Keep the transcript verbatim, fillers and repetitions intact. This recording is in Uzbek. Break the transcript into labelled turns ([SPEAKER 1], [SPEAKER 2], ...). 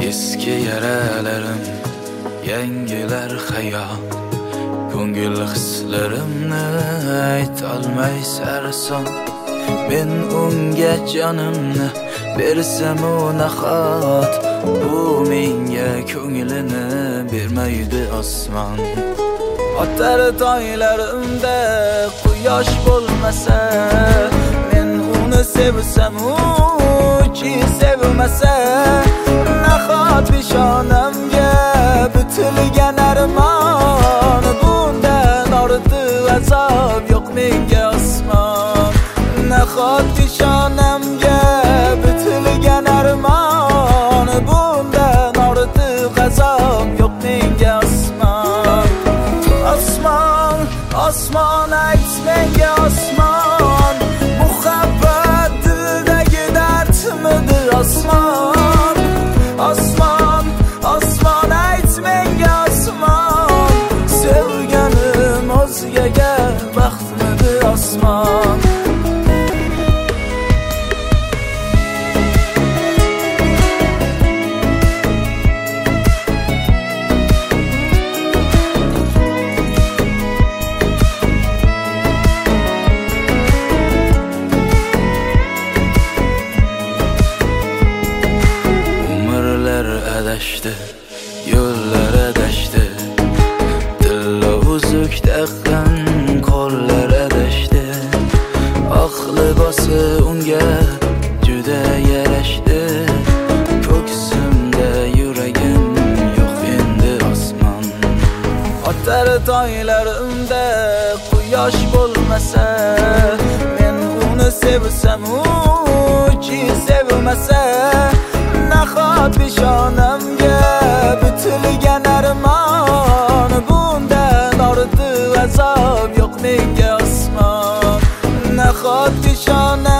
[SPEAKER 1] Eski yaralarim, yangilar hayot. Ko'ngil hislarimni aytolmay sarson. Men unga jonimni bersam u nahot, bu menga ko'nglini bermaydi osmon. Otar toylarimda quyosh bo'lmasa, men uni sevsam u chi sevmasa, nahot peshonamga bitilgan armon, bundan ortiq azob yo'q menga osmon. Nahot peshonamga bitilgan armon, bundan ortiq azob yo'q menga osmon. Osmon, osmon ayt menga osmon, muhabbat dildagi dardmidi osmon. Osmon, osmon ayt menga osmon, sevganim o'zgaga baxtmidi osmon. Adashdi, yo'llar adashdi, tilla uzuk taqqan qo'llar adashdi. Oq libosi unga juda yarashdi, ko'ksimda yuragim yo'q endi osmon. Otar toylarimda quyosh bo'lmasa, men uni sevsam u chi sevmasa, nahot peshonamga bitilgan armon, bundan ortiq azob yo'q menga osmon. Nahot peshonamga